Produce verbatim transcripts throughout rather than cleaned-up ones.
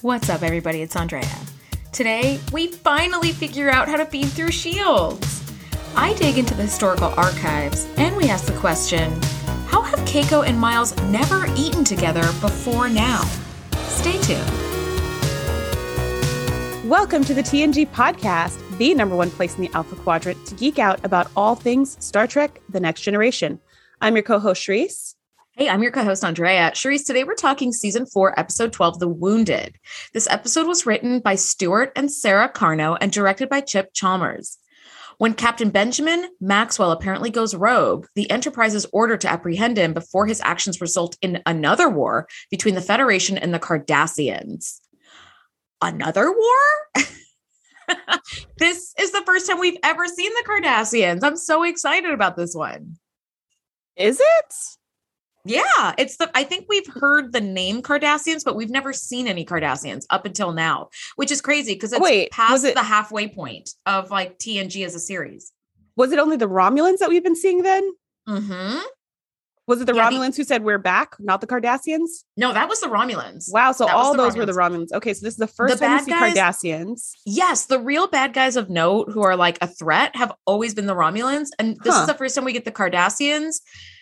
What's up, everybody? It's Andrea. Today, we finally figure out how to feed through shields. I dig into the historical archives, and we ask the question, how have Keiko and Miles never eaten together before now? Stay tuned. Welcome to the T N G podcast, the number one place in the Alpha Quadrant to geek out about all things Star Trek: The Next Generation. I'm your co-host, Sharice. Hey, I'm your co-host, Andrea. Sharice, today we're talking season four, episode twelve, The Wounded. This episode was written by Stuart and Sarah Carno and directed by Chip Chalmers. When Captain Benjamin Maxwell apparently goes rogue, the Enterprise is ordered to apprehend him before his actions result in another war between the Federation and the Cardassians. Another war? This is the first time we've ever seen the Cardassians. I'm so excited about this one. Is it? Yeah, it's the, I think we've heard the name Cardassians, but we've never seen any Cardassians up until now, which is crazy because it's Wait, past it, the halfway point of like T N G as a series. Was it only the Romulans that we've been seeing then? Mm-hmm. Was it the yeah, Romulans the, who said we're back, not the Cardassians? No, that was the Romulans. Wow, so that all those Romulans. were the Romulans. Okay, so this is the first the time we see guys, Cardassians. Yes, the real bad guys of note who are like a threat have always been the Romulans. And this huh. is the first time we get the Cardassians.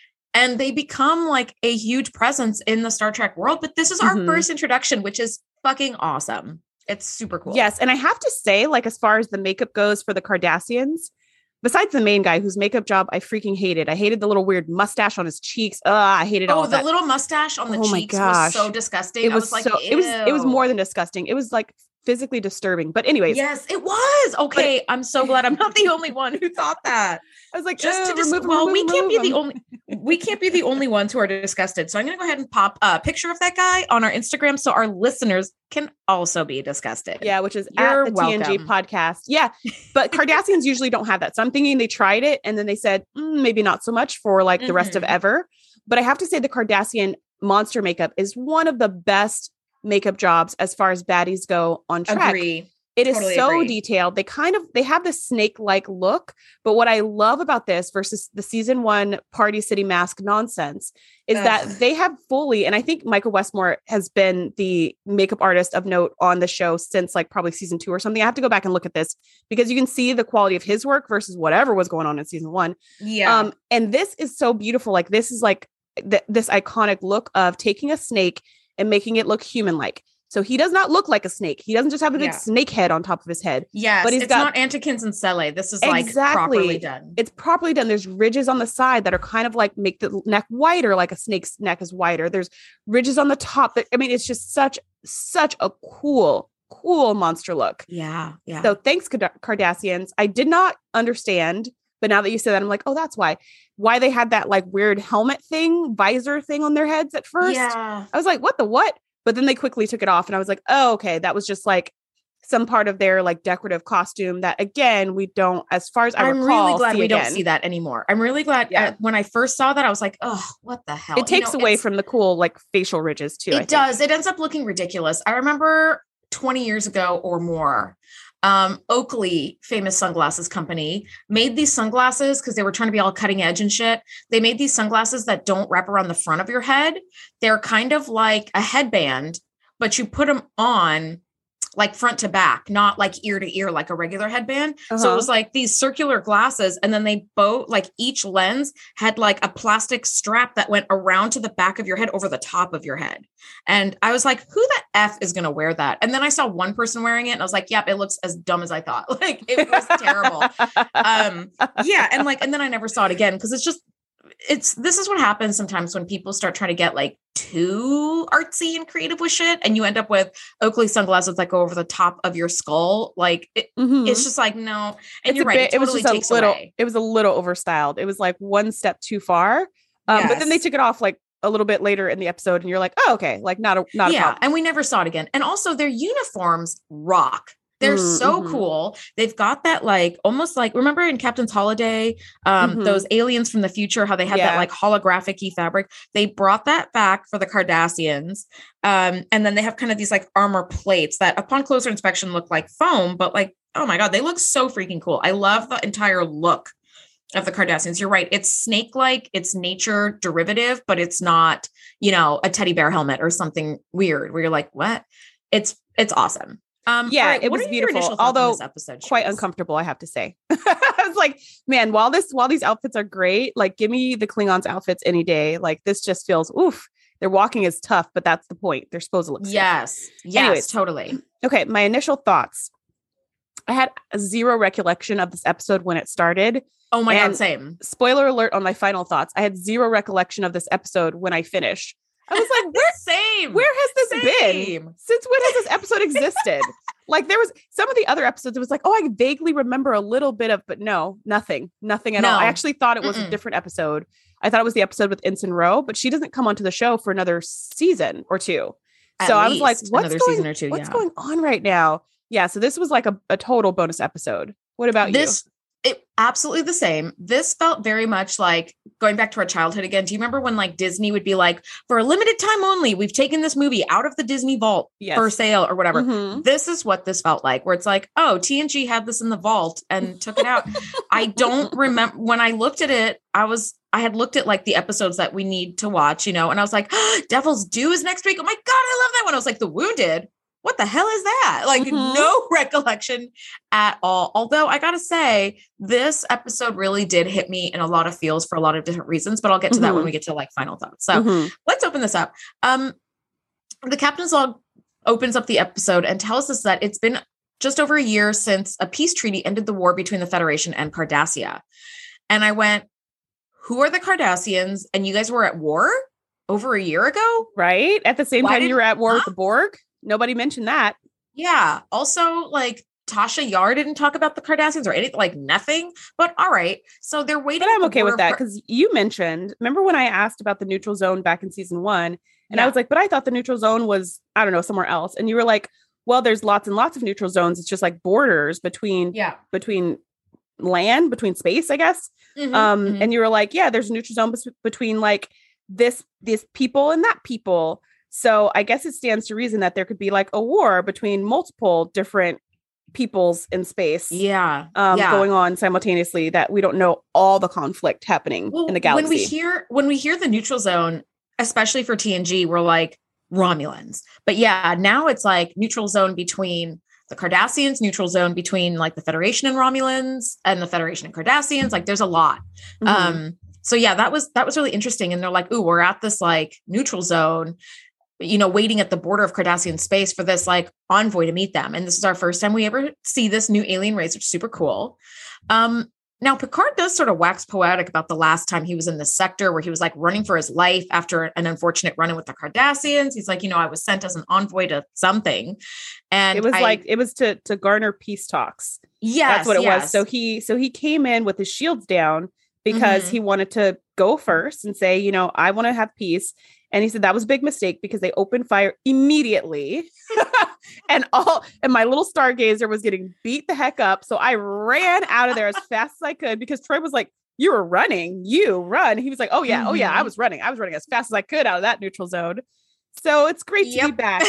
And they become like a huge presence in the Star Trek world. But this is our mm-hmm. first introduction, which is fucking awesome. It's super cool. Yes. And I have to say, like, as far as the makeup goes for the Cardassians, besides the main guy whose makeup job I freaking hated. I hated the little weird mustache on his cheeks. Ugh, I hated oh, all the that. little mustache on the oh cheeks my gosh. was so disgusting. It was, I was like, so, ew. it was it was more than disgusting. It was like physically disturbing. But anyways. Yes, it was. Okay. It, I'm so glad I'm not the only one who thought that. I was like, just to dis- dis- well, remove, we can't be the only we can't be the only ones who are disgusted. So I'm going to go ahead and pop a picture of that guy on our Instagram so our listeners can also be disgusted. Yeah, which is You're at the welcome. T N G podcast. Yeah, but Cardassians usually don't have that. So I'm thinking they tried it and then they said mm, maybe not so much for like the mm-hmm. rest of ever. But I have to say the Cardassian monster makeup is one of the best makeup jobs as far as baddies go on Trek. Agree. It is totally so agree. detailed. They kind of, they have this snake-like look, but what I love about this versus the season one Party City mask nonsense is Ugh. that they have fully, and I think Michael Westmore has been the makeup artist of note on the show since like probably season two or something. I have to go back and look at this because you can see the quality of his work versus whatever was going on in season one. Yeah. Um, and this is so beautiful. Like this is like th- this iconic look of taking a snake and making it look human-like. So he does not look like a snake. He doesn't just have a big yeah. snake head on top of his head. Yes, but he's it's got, not Antikins and Sele. This is exactly. like properly done. It's properly done. There's ridges on the side that are kind of like make the neck wider, like a snake's neck is wider. There's ridges on the top. That, I mean, it's just such, such a cool, cool monster look. Yeah, yeah. So thanks, Cardassians. I did not understand, but now that you say that, I'm like, oh, that's why. Why they had that like weird helmet thing, visor thing on their heads at first. Yeah. I was like, what the what? But then they quickly took it off and I was like, oh, okay. That was just like some part of their like decorative costume that again, we don't, as far as I I'm recall, really glad we again. don't see that anymore. I'm really glad yeah. uh, when I first saw that, I was like, oh, what the hell? It takes you know, away from the cool like facial ridges too. It does. It ends up looking ridiculous. I remember twenty years ago or more, um, Oakley, famous sunglasses company, made these sunglasses because they were trying to be all cutting edge and shit. They made these sunglasses that don't wrap around the front of your head. They're kind of like a headband, but you put them on like front to back, not like ear to ear, like a regular headband. Uh-huh. So it was like these circular glasses. And then they both like each lens had like a plastic strap that went around to the back of your head over the top of your head. And I was like, who the F is going to wear that? And then I saw one person wearing it and I was like, yep, it looks as dumb as I thought. Like it was terrible. Um, yeah. And like, and then I never saw it again. Cause it's just, it's, this is what happens sometimes when people start trying to get like too artsy and creative with shit. And you end up with Oakley sunglasses that go over the top of your skull. Like it, mm-hmm. it's just like, no. And it's you're right. Bit, it, totally it was just takes a little, away. it was a little overstyled. It was like one step too far. Um, yes. But then they took it off like a little bit later in the episode and you're like, oh, okay. Like not a, not yeah, a problem. And we never saw it again. And also their uniforms rock. They're mm-hmm. so cool. They've got that like almost like remember in Captain's Holiday, um, mm-hmm. those aliens from the future, how they had yeah. that like holographic-y fabric. They brought that back for the Cardassians. Um, and then they have kind of these like armor plates that upon closer inspection look like foam, but like, oh my God, they look so freaking cool. I love the entire look of the Cardassians. You're right. It's snake-like, it's nature derivative, but it's not, you know, a teddy bear helmet or something weird where you're like, what? It's It's awesome. Um, yeah, right, it was beautiful. Although episode, quite uncomfortable, I have to say. I was like, man, while this, while these outfits are great, like give me the Klingons outfits any day. Like this just feels, oof, their walking is tough, but that's the point. They're supposed to look sick. Yes. Yes, Anyways, totally. Okay. My initial thoughts. I had zero recollection of this episode when it started. Oh my and God, same. Spoiler alert on my final thoughts. I had zero recollection of this episode when I finished. I was like, where, same. Where has this same. been? Since when has this episode existed? Like there was some of the other episodes, it was like, oh, I vaguely remember a little bit of, but no, nothing, nothing at no. all. I actually thought it was Mm-mm. a different episode. I thought it was the episode with Ensign Ro, but she doesn't come onto the show for another season or two. At so I was like, what's, another going, season or two, what's yeah. going on right now? Yeah. So this was like a, a total bonus episode. What about this, you? It absolutely the same. This felt very much like going back to our childhood again. Do you remember when like Disney would be like, for a limited time only, we've taken this movie out of the Disney vault yes. for sale or whatever. Mm-hmm. This is what this felt like, where it's like, oh, T N G had this in the vault and took it out. I don't remember when I looked at it. I was, I had looked at like the episodes that we need to watch, you know, and I was like, oh, Devil's Due is next week. Oh my God, I love that one. I was like, The Wounded. What the hell is that? Like mm-hmm. no recollection at all. Although I gotta say, this episode really did hit me in a lot of feels for a lot of different reasons, but I'll get to mm-hmm. that when we get to like final thoughts. So mm-hmm. let's open this up. Um, the Captain's Log opens up the episode and tells us that it's been just over a year since a peace treaty ended the war between the Federation and Cardassia. And I went, who are the Cardassians? And you guys were at war over a year ago? Right? At the same Why time did, you were at war huh? with the Borg? Nobody mentioned that. Yeah. Also, like Tasha Yar didn't talk about the Cardassians or anything, like nothing. But all right. So they're waiting. But I'm okay with that because you mentioned, remember when I asked about the neutral zone back in season one? And yeah. I was like, but I thought the neutral zone was, I don't know, somewhere else. And you were like, well, there's lots and lots of neutral zones. It's just like borders between, yeah. between land, between space, I guess. Mm-hmm, um, mm-hmm. And you were like, yeah, there's a neutral zone b- between like this, this people and that people. So I guess it stands to reason that there could be like a war between multiple different peoples in space. Yeah. Um, yeah. going on simultaneously that we don't know all the conflict happening well, in the galaxy. When we hear, when we hear the neutral zone, especially for T N G, we're like Romulans. But yeah, now it's like neutral zone between the Cardassians, neutral zone between like the Federation and Romulans and the Federation and Cardassians. Like there's a lot. Mm-hmm. Um, so yeah, that was, that was really interesting. And they're like, ooh, we're at this like neutral zone, you know, waiting at the border of Cardassian space for this like envoy to meet them. And this is our first time we ever see this new alien race, which is super cool. Um, now Picard does sort of wax poetic about the last time he was in this sector where he was like running for his life after an unfortunate run-in with the Cardassians. He's like, you know, I was sent as an envoy to something. And it was I, like, it was to, to garner peace talks. Yes, that's what it yes. was. So he, so he came in with his shields down because mm-hmm. he wanted to go first and say, you know, I want to have peace. And he said that was a big mistake because they opened fire immediately. and all and my little stargazer was getting beat the heck up. So I ran out of there as fast as I could because Troy was like, you were running, you run. He was like, oh yeah, mm-hmm. oh yeah, I was running. I was running as fast as I could out of that neutral zone. So it's great to yep. be back.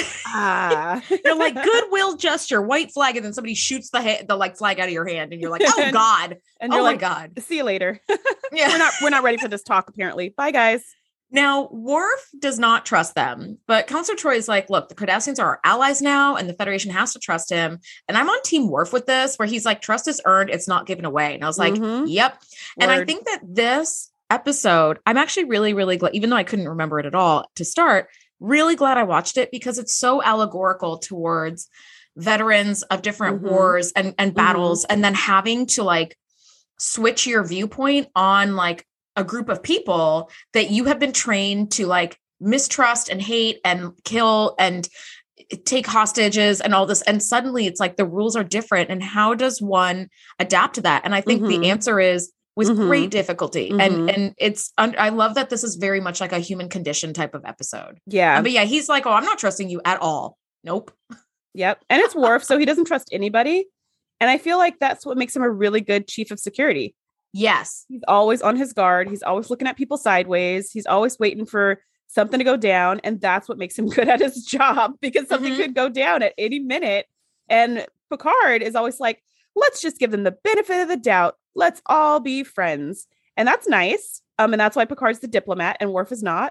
Ah. You're like goodwill gesture, white flag, and then somebody shoots the ha- the like flag out of your hand, and you're like, oh God. And you're oh like, my God. See you later. yeah. We're not we're not ready for this talk, apparently. Bye guys. Now, Worf does not trust them, but Counselor Troy is like, look, the Cardassians are our allies now, and the Federation has to trust him. And I'm on Team Worf with this, where he's like, trust is earned, it's not given away. And I was like, mm-hmm. yep. Word. And I think that this episode, I'm actually really, really glad, even though I couldn't remember it at all to start, really glad I watched it because it's so allegorical towards veterans of different mm-hmm. wars and, and battles, mm-hmm. and then having to like switch your viewpoint on like a group of people that you have been trained to like mistrust and hate and kill and take hostages and all this. And suddenly it's like the rules are different. And how does one adapt to that? And I think mm-hmm. the answer is with mm-hmm. great difficulty. Mm-hmm. And, and it's, I love that this is very much like a human condition type of episode. Yeah. Um, but yeah, he's like, oh, I'm not trusting you at all. Nope. Yep. And it's Worf. So he doesn't trust anybody. And I feel like that's what makes him a really good chief of security. Yes. He's always on his guard. He's always looking at people sideways. He's always waiting for something to go down. And that's what makes him good at his job because something mm-hmm. could go down at any minute. And Picard is always like, let's just give them the benefit of the doubt. Let's all be friends. And that's nice. Um, and that's why Picard's the diplomat and Worf is not.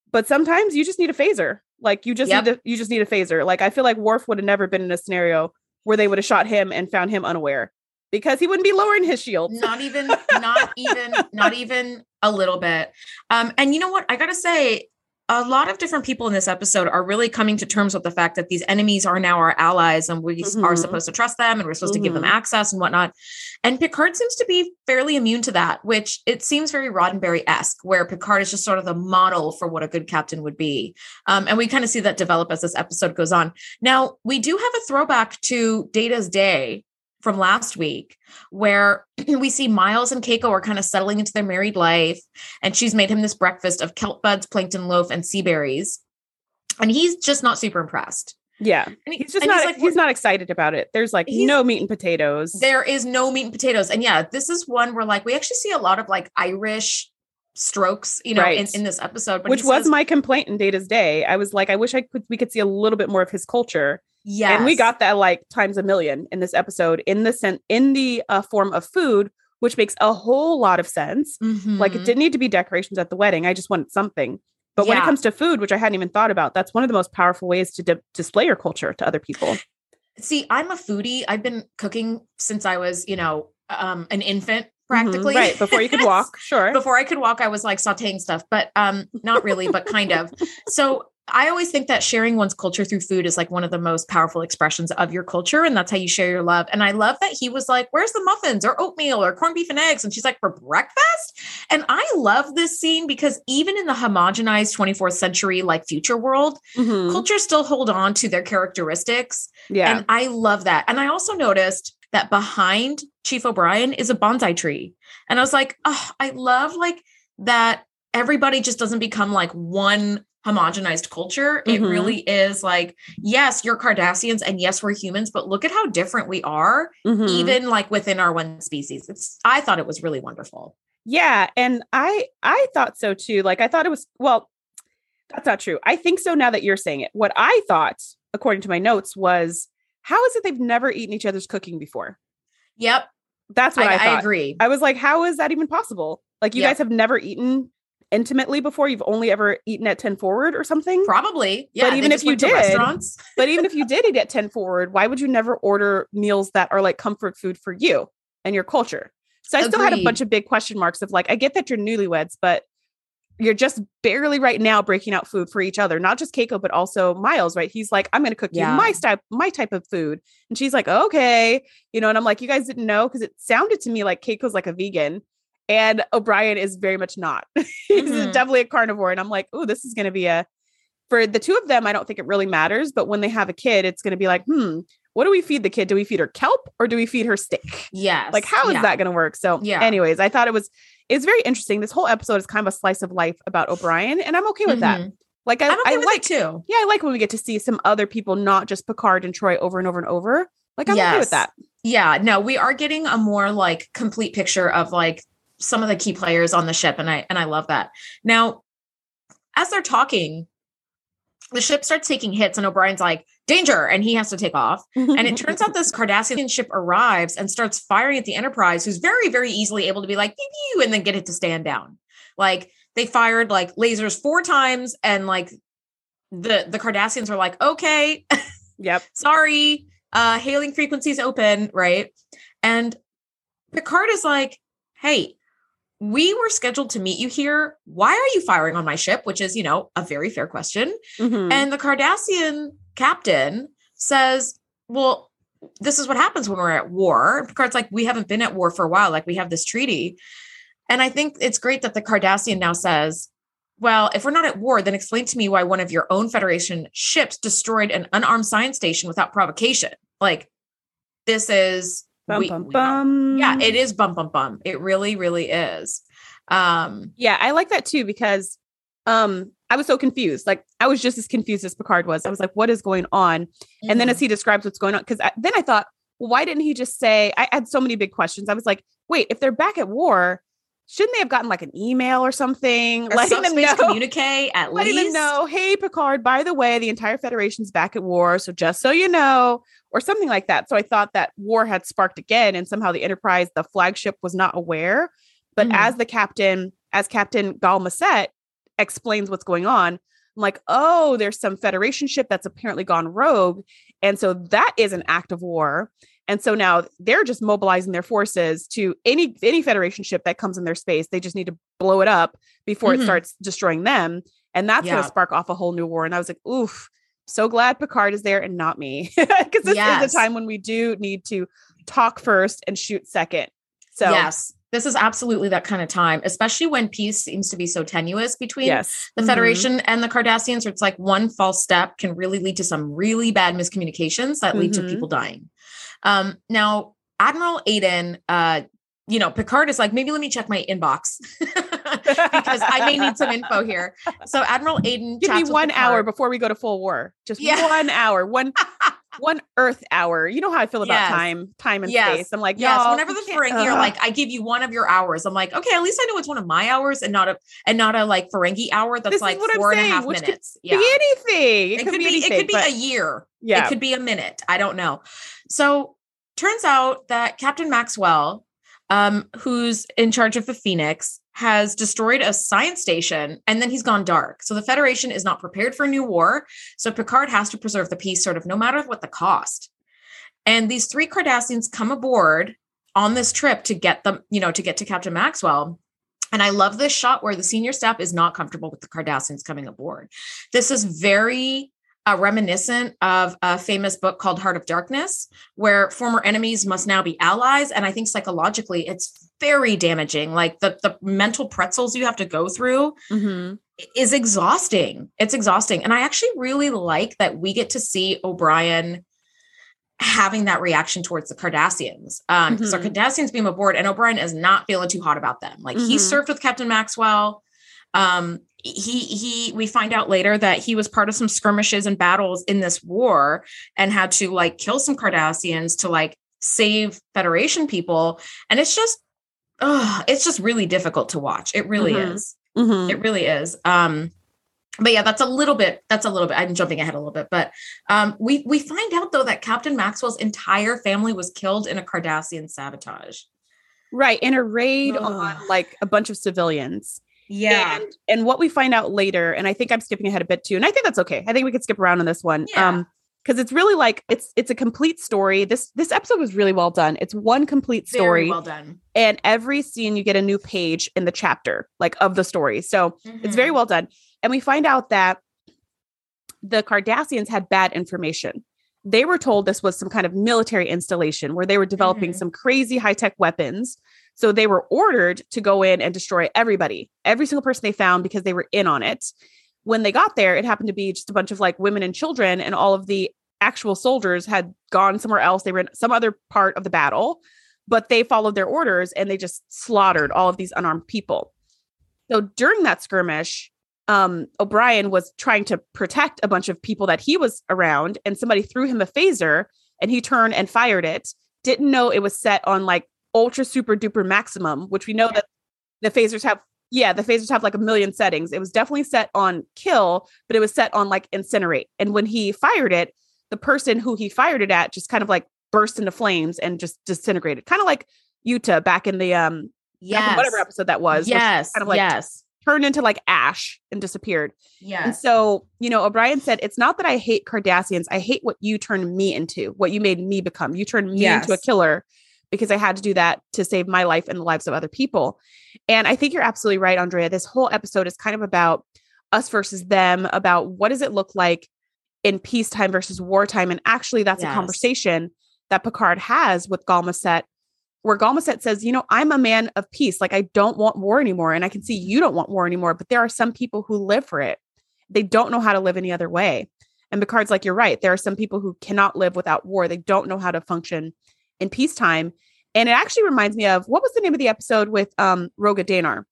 But sometimes you just need a phaser. Like you just Yep. need a, you just need a phaser. Like I feel like Worf would have never been in a scenario where they would have shot him and found him unaware because he wouldn't be lowering his shield. Not even, not even, not even a little bit. Um, and you know what? I gotta say, a lot of different people in this episode are really coming to terms with the fact that these enemies are now our allies and we Mhm. are supposed to trust them and we're supposed Mhm. to give them access and whatnot. And Picard seems to be fairly immune to that, which it seems very Roddenberry-esque, where Picard is just sort of the model for what a good captain would be. Um, and we kind of see that develop as this episode goes on. Now, we do have a throwback to Data's Day from last week, where we see Miles and Keiko are kind of settling into their married life, and she's made him this breakfast of kelp buds, plankton loaf, and sea berries, and he's just not super impressed. Yeah, And he- he's just and not he's he's, like, "We're- not excited about it. There's like He's- no meat and potatoes. There is no meat and potatoes, and yeah, this is one where like we actually see a lot of like Irish strokes, you know, Right. in, in this episode, but Which he was says, my complaint in Data's Day. I was like, I wish I could we could see a little bit more of his culture. yes, And we got that like times a million in this episode in the sen- in the uh, form of food, which makes a whole lot of sense. Mhm. Like it didn't need to be decorations at the wedding. I just wanted something. But when it Yeah. comes to food, which I hadn't even thought about, that's one of the most powerful ways to di- display your culture to other people. See, I'm a foodie. I've been cooking since I was, you know, um, an infant Mhm, practically. right. Before you could walk. Sure. Before I could walk, I was like sauteing stuff, but um, not really, but kind of. So I always think that sharing one's culture through food is like one of the most powerful expressions of your culture. And that's how you share your love. And I love that he was like, where's the muffins or oatmeal or corned beef and eggs? And she's like, for breakfast? And I love this scene because even in the homogenized twenty-fourth century, like future world, Mhm. cultures still hold on to their characteristics. Yeah. And I love that. And I also noticed that behind Chief O'Brien is a bonsai tree. And I was like, oh, I love like that everybody just doesn't become like one homogenized culture. It Mhm. really is like, yes, you're Cardassians and yes, we're humans, but look at how different we are, Mhm. even like within our one species. It's, I thought it was really wonderful. Yeah, and I I thought so too. Like I thought it was well, that's not true. I think so now that you're saying it. What I thought, according to my notes, was how is it they've never eaten each other's cooking before? Yep. That's what I, I, thought. I agree. I was like, how is that even possible? Like you Yep. guys have never eeten intimately before. You've only ever eaten at ten forward or something. Probably. Yeah. they even if just you went to did, restaurants. But even if you did eat at ten forward, why would you never order meals that are like comfort food for you and your culture? So I still had a Agreed. bunch of big question marks of like, I get that you're newlyweds, but you're just barely right now breaking out food for each other, not just Keiko, but also Miles, right? He's like, I'm going to cook Yeah. you my type, my type of food. And she's like, okay, you know, and I'm like, you guys didn't know. Cause it sounded to me like Keiko's like a vegan and O'Brien is very much not. He's Mhm. definitely a carnivore. And I'm like, oh, this is going to be a, for the two of them, I don't think it really matters, but when they have a kid, it's going to be like, hmm, what do we feed the kid? Do we feed her kelp or do we feed her steak? Yes. Like, how is Yeah. that going to work? So Yeah. anyways, I thought it was, it's very interesting. This whole episode is kind of a slice of life about O'Brien, and I'm okay with that. Mhm. Like, I, I'm okay I with like, it too. yeah, I like when we get to see some other people, not just Picard and Troy over and over and over. Like, I'm okay Yes. with that. Yeah, no, we are getting a more like complete picture of like some of the key players on the ship, and I and I love that. Now, as they're talking, the ship starts taking hits, and O'Brien's like, danger, and he has to take off. And it turns out this Cardassian ship arrives and starts firing at the Enterprise, who's very, very easily able to be like, pew, pew, and then get it to stand down. Like they fired like lasers four times, and like the the Cardassians are like, okay, Yep. sorry, uh, hailing frequencies open, right? And Picard is like, hey, we were scheduled to meet you here. Why are you firing on my ship? Which is, you know, a very fair question. Mhm. And the Cardassian captain says, well, this is what happens when we're at war. And Picard's like, we haven't been at war for a while. Like, we have this treaty. And I think it's great that the Cardassian now says, well, if we're not at war, then explain to me why one of your own Federation ships destroyed an unarmed science station without provocation. Like, this is... Bum, we- bum, we- bum. yeah, it is bum, bum, bum. It really, really is. Um, Yeah, I like that too because um I was so confused. Like I was just as confused as Picard was. I was like, what is going on? And then as he describes what's going on, because then I thought, well, why didn't he just say, I had so many big questions. I was like, wait, if they're back at war, shouldn't they have gotten like an email or something? a letting them subspace know, communique at letting least. them know, hey, Picard, by the way, the entire Federation's back at war. So just so you know, or something like that. So I thought that war had sparked again. And somehow the Enterprise, the flagship, was not aware. But Mhm. as the captain, as Captain Gal Masset, explains what's going on. I'm like, oh, there's some Federation ship that's apparently gone rogue. And so that is an act of war. And so now they're just mobilizing their forces to any any Federation ship that comes in their space. They just need to blow it up before mm-hmm. it starts destroying them. And that's yeah. going to spark off a whole new war. And I was like, oof, so glad Picard is there and not me. Because this yes. is a time when we do need to talk first and shoot second. So yes, this is absolutely that kind of time, especially when peace seems to be so tenuous between yes. the Federation mm-hmm. and the Cardassians, where it's like one false step can really lead to some really bad miscommunications that lead mm-hmm. to people dying. Um, now, Admiral Aiden, uh, you know, Picard is like, maybe let me check my inbox because I may need some info here. So Admiral Aiden, give me one hour before we go to full war. Just yeah. one hour, one one Earth hour. You know how I feel about yes. time, time and yes. space. I'm like, yes. Whenever the Ferengi are like, I give you one of your hours. I'm like, okay, at least I know it's one of my hours and not a and not a like Ferengi hour that's this like four and a half Which minutes. Could yeah, be anything. It, it could, could be, anything, it could be but... a year. Yeah, it could be a minute. I don't know. So turns out that Captain Maxwell, um, who's in charge of the Phoenix, has destroyed a science station and then he's gone dark. So the Federation is not prepared for a new war. So Picard has to preserve the peace sort of no matter what the cost. And these three Cardassians come aboard on this trip to get them, you know, to get to Captain Maxwell. And I love this shot where the senior staff is not comfortable with the Cardassians coming aboard. This is very Uh, reminiscent of a famous book called Heart of Darkness, where former enemies must now be allies. And I think psychologically, it's very damaging. Like the, the mental pretzels you have to go through mm-hmm. is exhausting. It's exhausting. And I actually really like that we get to see O'Brien having that reaction towards the Cardassians. Um, because mm-hmm. our Cardassians beam aboard and O'Brien is not feeling too hot about them. Like mm-hmm. he served with Captain Maxwell. Um, he, he, we find out later that he was part of some skirmishes and battles in this war and had to like kill some Cardassians to like save Federation people. And it's just, oh, it's just really difficult to watch. It really mm-hmm. is. Mm-hmm. It really is. Um, but yeah, that's a little bit, that's a little bit, I'm jumping ahead a little bit, but, um, we, we find out though that Captain Maxwell's entire family was killed in a Cardassian sabotage. Right. In a raid Ugh. on like a bunch of civilians. Yeah. And, and what we find out later, and I think I'm skipping ahead a bit too, and I think that's okay. I think we could skip around on this one. Yeah. Um, because it's really like it's it's a complete story. This this episode was really well done. It's one complete story. Very well done. And every scene you get a new page in the chapter, like of the story. So mm-hmm. it's very well done. And we find out that the Cardassians had bad information. They were told this was some kind of military installation where they were developing mm-hmm. some crazy high-tech weapons. So they were ordered to go in and destroy everybody, every single person they found because they were in on it. When they got there, it happened to be just a bunch of like women and children, and all of the actual soldiers had gone somewhere else. They were in some other part of the battle, but they followed their orders and they just slaughtered all of these unarmed people. So during that skirmish, um, O'Brien was trying to protect a bunch of people that he was around, and somebody threw him a phaser and he turned and fired it. Didn't know it was set on like ultra super duper maximum, which we know that the phasers have. Yeah, the phasers have like a million settings. It was definitely set on kill, but it was set on like incinerate. And when he fired it, the person who he fired it at just kind of like burst into flames and just disintegrated. Kind of like Yuta back in the um yes. whatever episode that was. Yes. Kind of like yes. turned into like ash and disappeared. Yeah. And so, you know, O'Brien said, it's not that I hate Cardassians. I hate what you turned me into, what you made me become. You turned me yes. into a killer because I had to do that to save my life and the lives of other people. And I think you're absolutely right, Andrea. This whole episode is kind of about us versus them, about what does it look like in peacetime versus wartime. And actually, that's yes. a conversation that Picard has with Gul Macet, where Gul Macet says, you know, I'm a man of peace. Like, I don't want war anymore. And I can see you don't want war anymore. But there are some people who live for it. They don't know how to live any other way. And Picard's like, you're right. There are some people who cannot live without war. They don't know how to function in peacetime. And it actually reminds me of, what was the name of the episode with um, Roga Danar?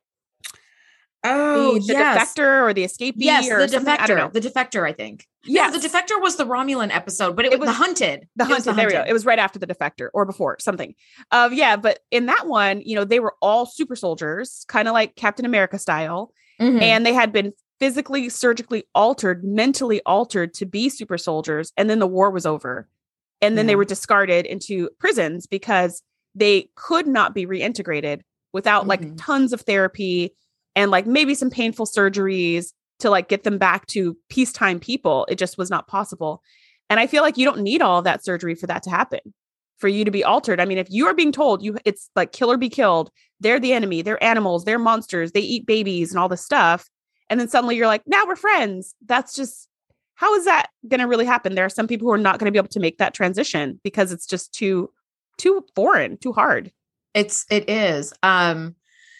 Oh, the, the yes. defector or the escapee? Yes, or the defector. The defector, I think. Yeah, the defector was the Romulan episode, but it, it was the hunted. The hunted. The there hunted. we go. It was right after the defector or before something. Uh, yeah, but in that one, you know, they were all super soldiers, kind of like Captain America style, mm-hmm. and they had been physically, surgically altered, mentally altered to be super soldiers, and then the war was over. And then yeah. they were discarded into prisons because they could not be reintegrated without mm-hmm. like tons of therapy, and like maybe some painful surgeries to like get them back to peacetime people. It just was not possible. And I feel like you don't need all of that surgery for that to happen, for you to be altered. I mean, if you are being told you it's like kill or be killed, they're the enemy, they're animals, they're monsters, they eat babies and all this stuff. And then suddenly you're like, now we're friends. That's just, how is that going to really happen? There are some people who are not going to be able to make that transition because it's just too, too foreign, too hard. It's, it is. Um,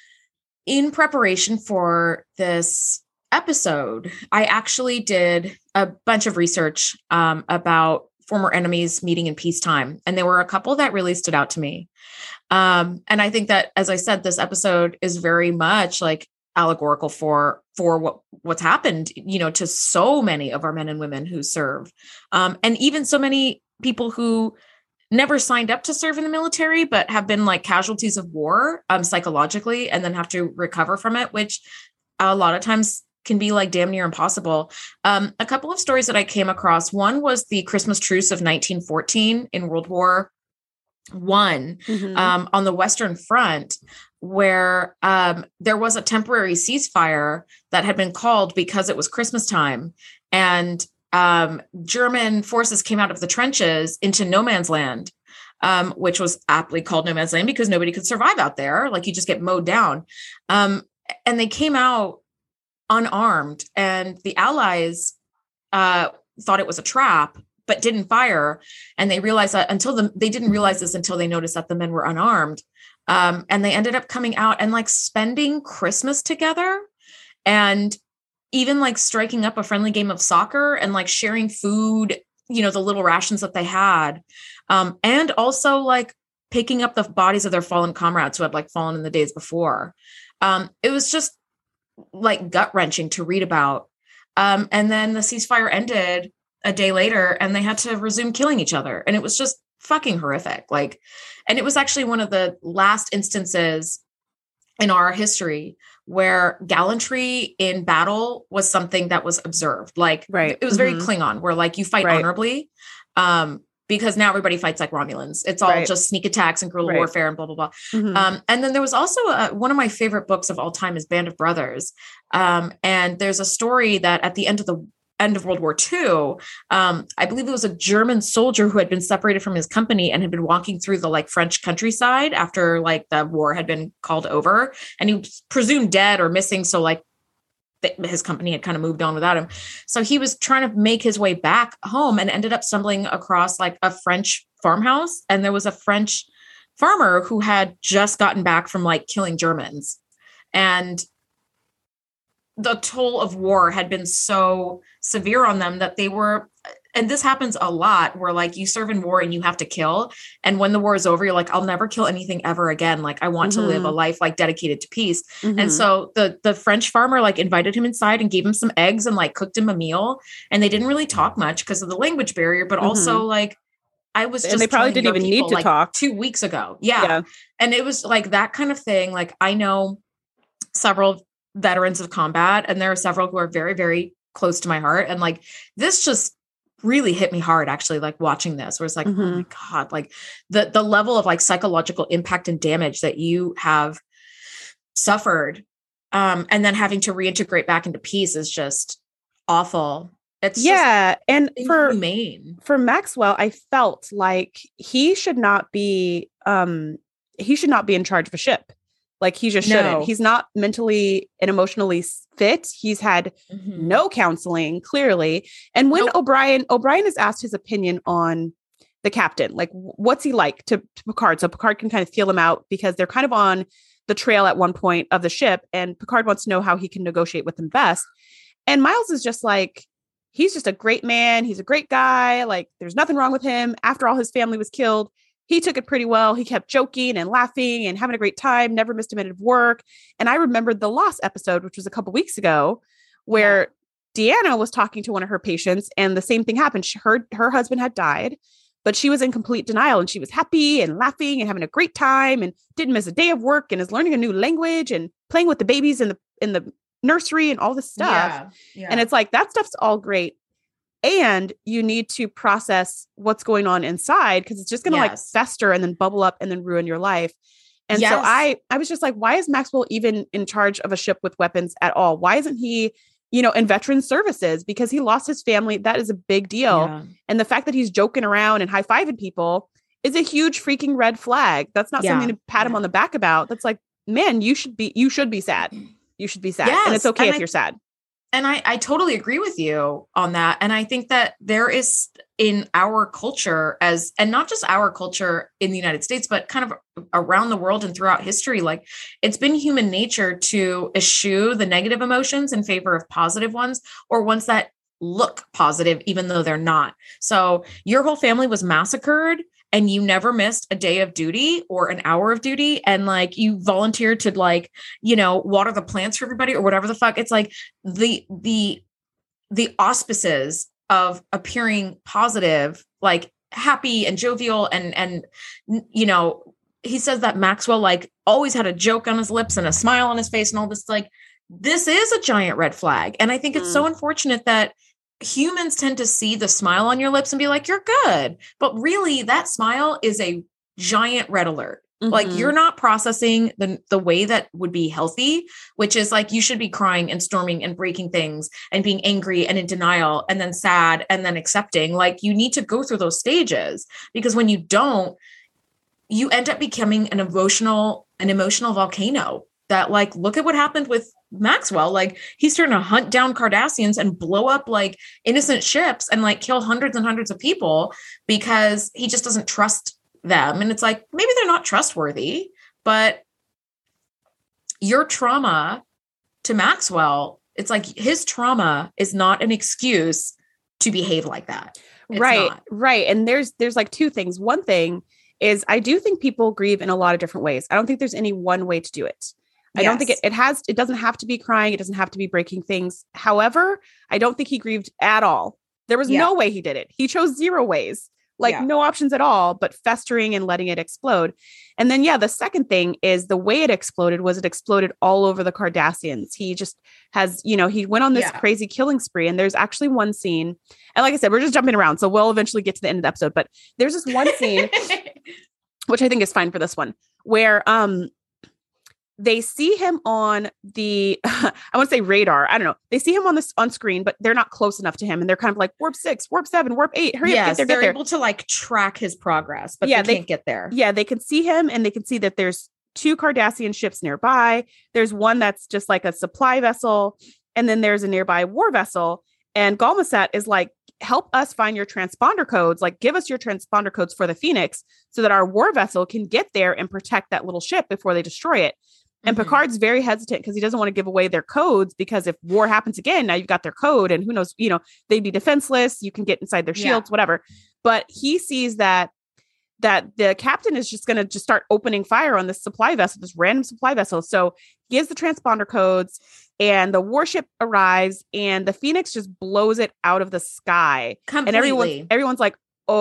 in preparation for this episode, I actually did a bunch of research um, about former enemies meeting in peacetime. And there were a couple that really stood out to me. Um, and I think that, as I said, this episode is very much like allegorical for, for what, what's happened, you know, to so many of our men and women who serve. Um, and even so many people who never signed up to serve in the military, but have been like casualties of war um, psychologically, and then have to recover from it, which a lot of times can be like damn near impossible. Um, a couple of stories that I came across. One was the Christmas truce of nineteen fourteen in World War One, mm-hmm. um, on the Western Front, where um, there was a temporary ceasefire that had been called because it was Christmas time. And um, German forces came out of the trenches into no man's land, um, which was aptly called no man's land because nobody could survive out there. Like, you just get mowed down. Um, and they came out unarmed, and the Allies uh, thought it was a trap, but didn't fire. And they realized that until the, they didn't realize this until they noticed that the men were unarmed. Um, and they ended up coming out and like spending Christmas together, and even like striking up a friendly game of soccer and like sharing food, you know, the little rations that they had. Um, and also like picking up the bodies of their fallen comrades who had like fallen in the days before. Um, it was just like gut wrenching to read about. Um, and then the ceasefire ended a day later and they had to resume killing each other. And it was just fucking horrific. Like, and it was actually one of the last instances in our history where gallantry in battle was something that was observed. Like, right. It was mm-hmm. very Klingon, where like you fight right. honorably. Um, because now everybody fights like Romulans. It's all right. just sneak attacks and guerrilla right. warfare and blah, blah, blah. Mm-hmm. Um, and then there was also a, one of my favorite books of all time is Band of Brothers. Um, and there's a story that at the end of the end of World War Two, um, I believe it was a German soldier who had been separated from his company and had been walking through the like French countryside after like the war had been called over, and he was presumed dead or missing. So like his company had kind of moved on without him. So he was trying to make his way back home and ended up stumbling across like a French farmhouse. And there was a French farmer who had just gotten back from like killing Germans. And the toll of war had been so severe on them that they were, and this happens a lot, where like you serve in war and you have to kill. And when the war is over, you're like, I'll never kill anything ever again. Like, I want mm-hmm. to live a life like dedicated to peace. Mm-hmm. And so the, the French farmer like invited him inside and gave him some eggs and like cooked him a meal. And they didn't really talk much because of the language barrier, but mm-hmm. also like, I was just, and they probably didn't even need to like talk two weeks ago. Yeah. yeah. And it was like that kind of thing. Like, I know several veterans of combat, and there are several who are very, very close to my heart. And like, this just really hit me hard, actually, like watching this, where it's like, mm-hmm. oh my God, like the, the level of like psychological impact and damage that you have suffered. Um, and then having to reintegrate back into peace is just awful. It's yeah. just and for, inhumane. for Maxwell, I felt like he should not be, um, he should not be in charge of a ship. Like, he just shouldn't. No. He's not mentally and emotionally fit. He's had mm-hmm. no counseling, clearly. And when nope. O'Brien, O'Brien is asked his opinion on the captain, like, what's he like to, to Picard? So Picard can kind of feel him out because they're kind of on the trail at one point of the ship. And Picard wants to know how he can negotiate with them best. And Miles is just like, he's just a great man. He's a great guy. Like, there's nothing wrong with him. After all, his family was killed. He took it pretty well. He kept joking and laughing and having a great time, never missed a minute of work. And I remembered the Lost episode, which was a couple weeks ago, where yeah. Deanna was talking to one of her patients and the same thing happened. She, her, her husband had died, but she was in complete denial, and she was happy and laughing and having a great time and didn't miss a day of work and is learning a new language and playing with the babies in the, in the nursery and all this stuff. Yeah. Yeah. And it's like, that stuff's all great. And you need to process what's going on inside, because it's just going to yes. like fester and then bubble up and then ruin your life. And yes. so I, I was just like, why is Maxwell even in charge of a ship with weapons at all? Why isn't he, you know, in veteran services? Because he lost his family. That is a big deal. Yeah. And the fact that he's joking around and high-fiving people is a huge freaking red flag. That's not yeah. something to pat him yeah. on the back about. That's like, man, you should be, you should be sad. You should be sad. Yes. And it's okay and if I, you're sad. And I, I totally agree with you on that. And I think that there is in our culture as, and not just our culture in the United States, but kind of around the world and throughout history, like it's been human nature to eschew the negative emotions in favor of positive ones, or ones that look positive, even though they're not. So your whole family was massacred and you never missed a day of duty or an hour of duty. And like you volunteered to like, you know, water the plants for everybody or whatever the fuck. It's like the, the, the auspices of appearing positive, like happy and jovial. And, and, you know, he says that Maxwell like always had a joke on his lips and a smile on his face and all this, like, this is a giant red flag. And I think it's mm. so unfortunate that humans tend to see the smile on your lips and be like, you're good. But really that smile is a giant red alert. Mm-hmm. Like you're not processing the, the way that would be healthy, which is like, you should be crying and storming and breaking things and being angry and in denial and then sad and then accepting. Like you need to go through those stages, because when you don't, you end up becoming an emotional, an emotional volcano that like, look at what happened with Maxwell. Like he's starting to hunt down Cardassians and blow up like innocent ships and like kill hundreds and hundreds of people because he just doesn't trust them. And it's like, maybe they're not trustworthy, but your trauma to Maxwell, it's like his trauma is not an excuse to behave like that. It's right. not. Right. And there's, there's like two things. One thing is I do think people grieve in a lot of different ways. I don't think there's any one way to do it. I yes. don't think it, it has, it doesn't have to be crying. It doesn't have to be breaking things. However, I don't think he grieved at all. There was yeah. no way he did it. He chose zero ways, like yeah. no options at all, but festering and letting it explode. And then, yeah, the second thing is the way it exploded was it exploded all over the Cardassians. He just has, you know, he went on this yeah. crazy killing spree. And there's actually one scene. And like I said, we're just jumping around. So we'll eventually get to the end of the episode, but there's this one scene, which I think is fine for this one, where, um, they see him on the, I want to say radar. I don't know. They see him on this on screen, but they're not close enough to him. And they're kind of like warp six, warp seven, warp eight. Hurry yes, up, get there, they're get there. able to like track his progress, but yeah, they, they can't get there. Yeah, they can see him and they can see that there's two Cardassian ships nearby. There's one that's just like a supply vessel. And then there's a nearby war vessel. And Galmasat is like, help us find your transponder codes. Like, give us your transponder codes for the Phoenix so that our war vessel can get there and protect that little ship before they destroy it. And mm-hmm. Picard's very hesitant because he doesn't want to give away their codes, because if war happens again, now you've got their code and who knows, you know, they'd be defenseless. You can get inside their shields, yeah. whatever. But he sees that that the captain is just going to just start opening fire on this supply vessel, this random supply vessel. So he gives the transponder codes and the warship arrives and the Phoenix just blows it out of the sky. Completely. And everyone, everyone's like,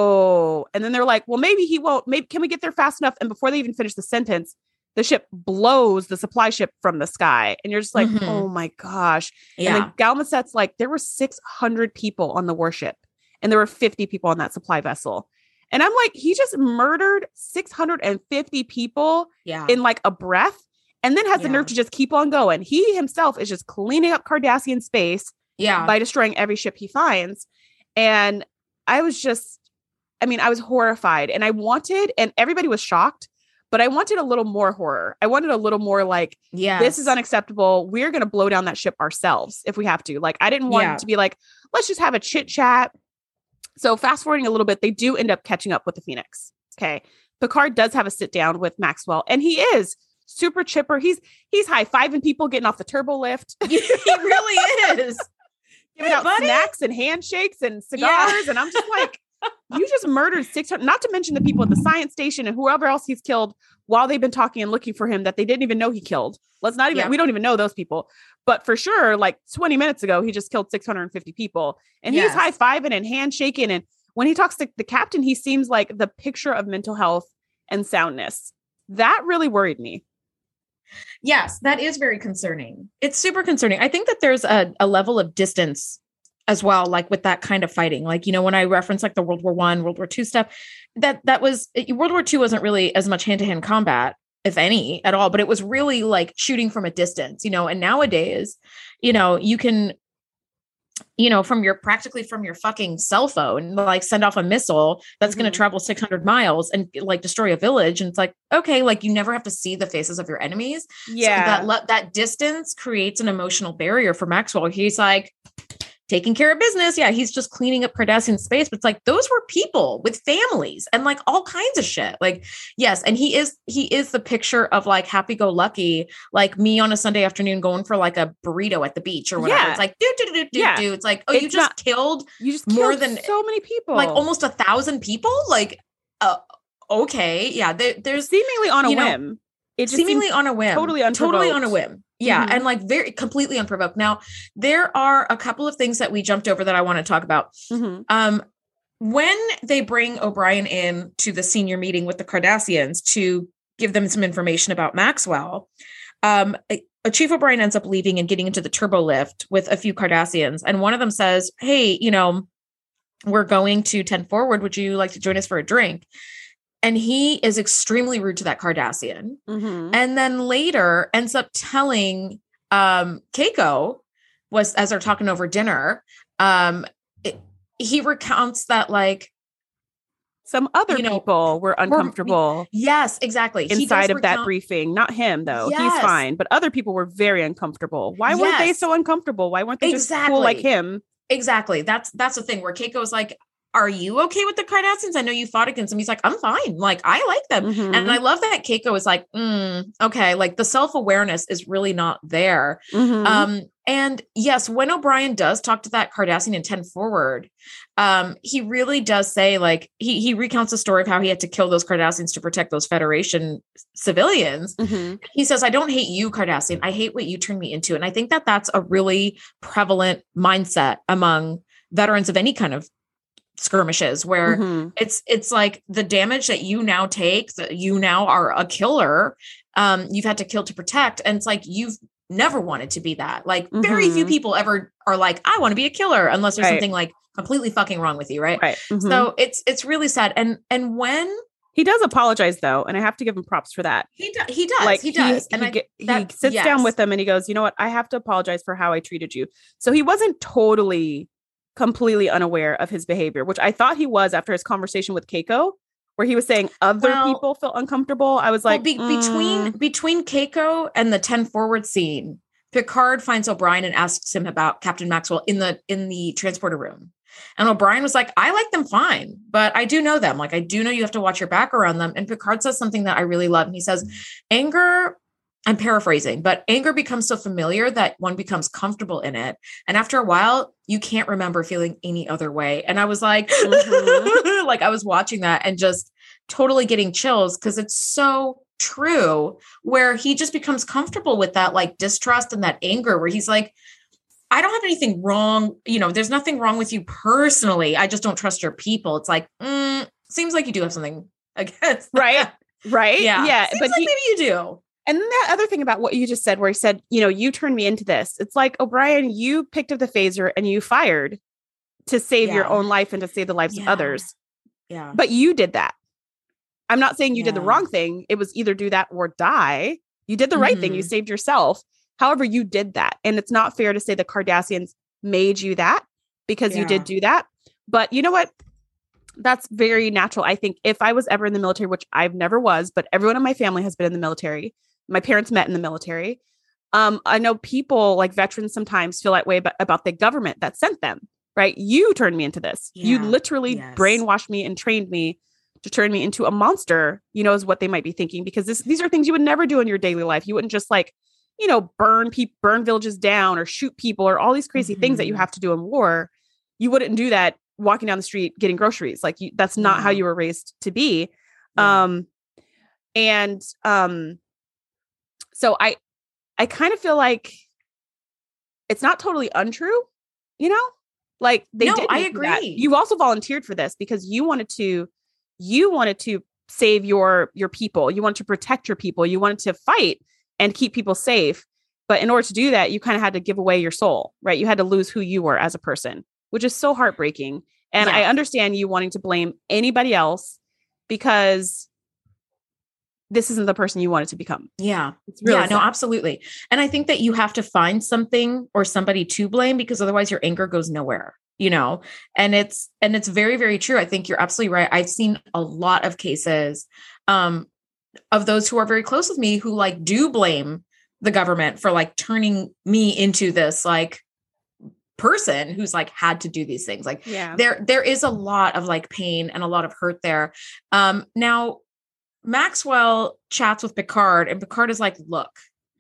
oh, and then they're like, well, maybe he won't, maybe can we get there fast enough? And before they even finish the sentence, the ship blows the supply ship from the sky. And you're just like, mm-hmm. oh my gosh. Yeah. And then Galmasat's like, there were six hundred people on the warship and there were fifty people on that supply vessel. And I'm like, he just murdered six hundred fifty people yeah. in like a breath, and then has yeah. the nerve to just keep on going. He himself is just cleaning up Cardassian space yeah. by destroying every ship he finds. And I was just, I mean, I was horrified and I wanted, and everybody was shocked, but I wanted a little more horror. I wanted a little more like, yes. this is unacceptable. We're going to blow down that ship ourselves if we have to. Like, I didn't want yeah. it to be like, let's just have a chit chat. So fast forwarding a little bit, they do end up catching up with the Phoenix. Okay. Picard does have a sit down with Maxwell and he is super chipper. He's, he's high-fiving people getting off the turbo lift. He really is. Giving hey, out buddy. snacks and handshakes and cigars. Yeah. And I'm just like, you just murdered six hundred, not to mention the people at the science station and whoever else he's killed while they've been talking and looking for him that they didn't even know he killed. Let's not even, yeah. we don't even know those people, but for sure, like twenty minutes ago, he just killed six hundred fifty people and yes. he's high-fiving and handshaking. And when he talks to the captain, he seems like the picture of mental health and soundness. That really worried me. Yes, that is very concerning. It's super concerning. I think that there's a, a level of distance as well, like with that kind of fighting. Like, you know, when I reference like the World War One, World War Two stuff, that that was World War Two wasn't really as much hand-to-hand combat. if any at all, but it was really like shooting from a distance, you know, and nowadays, you know, you can, you know, from your practically from your fucking cell phone, like send off a missile that's mm-hmm. going to travel six hundred miles and like destroy a village. And it's like, okay, like you never have to see the faces of your enemies. Yeah. So that, le- that distance creates an emotional barrier for Maxwell. He's like, taking care of business. Yeah, he's just cleaning up Cardassian space. But it's like those were people with families and like all kinds of shit. Like, yes, and he is he is the picture of like happy-go-lucky, like me on a Sunday afternoon going for like a burrito at the beach or whatever. Yeah. It's like do do do do yeah. do. It's like oh, it's you just not, killed you just more killed than so many people, like almost a thousand people. Like, uh, okay, yeah. There, there's seemingly on a you know, whim. It just seemingly on a whim, totally unprovoked. totally on a whim. Yeah. Mm-hmm. And like very completely unprovoked. Now, there are a couple of things that we jumped over that I want to talk about. Mm-hmm. Um, when they bring O'Brien in to the senior meeting with the Cardassians to give them some information about Maxwell, um, a, a Chief O'Brien ends up leaving and getting into the turbo lift with a few Cardassians. And one of them says, hey, you know, we're going to ten Forward. Would you like to join us for a drink? And he is extremely rude to that Cardassian. Mm-hmm. And then later ends up telling um, Keiko, was as they're talking over dinner, um, it, he recounts that like some other you know, people were uncomfortable. Were, yes, exactly. Inside of recount- that briefing. Not him, though. Yes. He's fine. But other people were very uncomfortable. Why yes. weren't they so uncomfortable? Why weren't they exactly. just cool like him? Exactly. That's that's the thing where Keiko's like, are you okay with the Cardassians? I know you fought against them. He's like, I'm fine. Like, I like them. Mm-hmm. And I love that Keiko is like, mm, okay. Like the self-awareness is really not there. Mm-hmm. Um, and yes, when O'Brien does talk to that Cardassian in ten Forward, um, he really does say like, he, he recounts the story of how he had to kill those Cardassians to protect those Federation civilians. Mm-hmm. He says, I don't hate you, Cardassian. I hate what you turned me into. And I think that that's a really prevalent mindset among veterans of any kind of skirmishes where mm-hmm. it's it's like the damage that you now take, that you now are a killer, um you've had to kill to protect, and it's like you've never wanted to be that. Like mm-hmm. very few people ever are like, I want to be a killer, unless there's right. something like completely fucking wrong with you, right, right. Mm-hmm. So it's it's really sad. And and when he does apologize though, and I have to give him props for that. He do- he does like he does he, and he, I, he that, sits yes. down with them and he goes, you know what, I have to apologize for how I treated you. So he wasn't totally completely unaware of his behavior, which I thought he was after his conversation with Keiko, where he was saying other well, people felt uncomfortable. I was like, well, be- mm. between between Keiko and the ten Forward scene, Picard finds O'Brien and asks him about Captain Maxwell in the in the transporter room. And O'Brien was like, I like them fine, but I do know them. Like, I do know you have to watch your back around them. And Picard says something that I really love. And he says, anger, I'm paraphrasing, but anger becomes so familiar that one becomes comfortable in it. And after a while, you can't remember feeling any other way. And I was like, mm-hmm. like I was watching that and just totally getting chills because it's so true, where he just becomes comfortable with that like distrust and that anger, where he's like, I don't have anything wrong. You know, there's nothing wrong with you personally. I just don't trust your people. It's like, mm, seems like you do have something against that. Right. Right. Yeah. Yeah. Seems but like he- maybe you do. And then that other thing about what you just said, where he said, you know, you turned me into this. It's like, O'Brien, you picked up the phaser and you fired to save yeah. your own life and to save the lives yeah. of others. Yeah. But you did that. I'm not saying you yeah. did the wrong thing. It was either do that or die. You did the right mm-hmm. thing. You saved yourself. However, you did that. And it's not fair to say the Cardassians made you that because yeah. you did do that. But you know what? That's very natural. I think if I was ever in the military, which I've never was, but everyone in my family has been in the military. My parents met in the military. Um, I know people like veterans sometimes feel that way about, about the government that sent them, right? You turned me into this. Yeah. You literally yes. brainwashed me and trained me to turn me into a monster, you know, is what they might be thinking, because this, these are things you would never do in your daily life. You wouldn't just like, you know, burn people, burn villages down or shoot people or all these crazy mm-hmm. things that you have to do in war. You wouldn't do that walking down the street getting groceries. Like you, that's not yeah. how you were raised to be. Yeah. Um, and, um, so I, I kind of feel like it's not totally untrue, you know, like they no, did. I agree. That. You also volunteered for this because you wanted to, you wanted to save your, your people. You wanted to protect your people. You wanted to fight and keep people safe. But in order to do that, you kind of had to give away your soul, right? You had to lose who you were as a person, which is so heartbreaking. And yeah. I understand you wanting to blame anybody else because this isn't the person you wanted to become. Yeah. It's really yeah, no, sad. absolutely. And I think that you have to find something or somebody to blame, because otherwise your anger goes nowhere, you know? And it's, and it's very, very true. I think you're absolutely right. I've seen a lot of cases um, of those who are very close with me who like do blame the government for like turning me into this like person who's like had to do these things. Like Yeah. there, there is a lot of like pain and a lot of hurt there. Um, now, Maxwell chats with Picard, and Picard is like, look,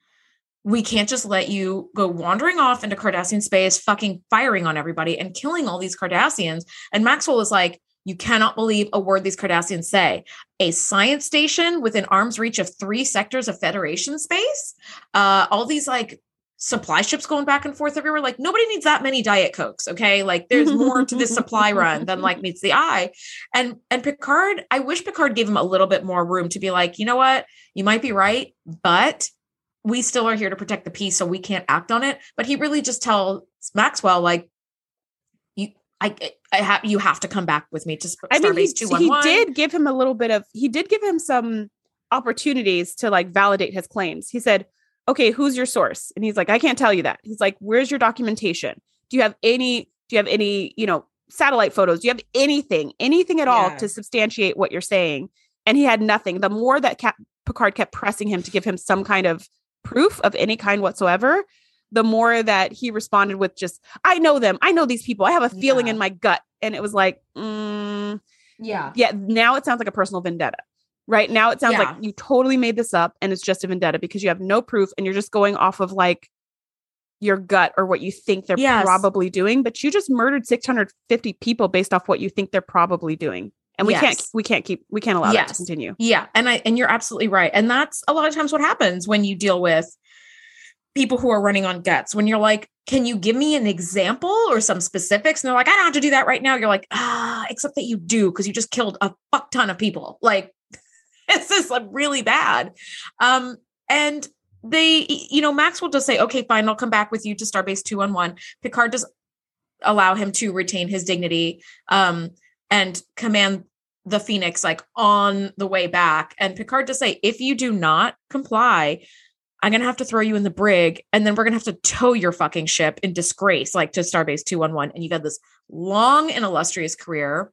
we can't just let you go wandering off into Cardassian space, fucking firing on everybody and killing all these Cardassians. And Maxwell is like, you cannot believe a word these Cardassians say. A science station within arm's reach of three sectors of Federation space. Uh, all these like supply ships going back and forth everywhere. Like nobody needs that many Diet Cokes. Okay. Like there's more to this supply run than like meets the eye. And, and Picard, I wish Picard gave him a little bit more room to be like, you know what, you might be right, but we still are here to protect the peace. So we can't act on it. But he really just tells Maxwell, like, you, I, I have, you have to come back with me to Starbase I mean, he, he did give him a little bit of, he did give him some opportunities to like validate his claims. He said, okay, who's your source? And he's like, I can't tell you that. He's like, where's your documentation? Do you have any, do you have any, you know, satellite photos? Do you have anything, anything at Yeah. all to substantiate what you're saying? And he had nothing. The more that Cap- Picard kept pressing him to give him some kind of proof of any kind whatsoever, the more that he responded with just, I know them. I know these people. I have a feeling Yeah. in my gut. And it was like, mm, Yeah. yeah, now it sounds like a personal vendetta. Right now, it sounds Yeah. like you totally made this up and it's just a vendetta because you have no proof and you're just going off of like your gut or what you think they're Yes. probably doing. But you just murdered six hundred fifty people based off what you think they're probably doing. And we Yes. can't, we can't keep, we can't allow that to Yes. continue. Yeah. And I, and you're absolutely right. And that's a lot of times what happens when you deal with people who are running on guts, when you're like, can you give me an example or some specifics? And they're like, I don't have to do that right now. You're like, ah, except that you do, because you just killed a fuck ton of people. Like, this is like really bad. Um, and they, you know, Maxwell does say, okay, fine, I'll come back with you to Starbase two one one. Picard does allow him to retain his dignity um, and command the Phoenix like on the way back. And Picard does say, if you do not comply, I'm going to have to throw you in the brig, and then we're going to have to tow your fucking ship in disgrace, like to Starbase two one one. And you've had this long and illustrious career,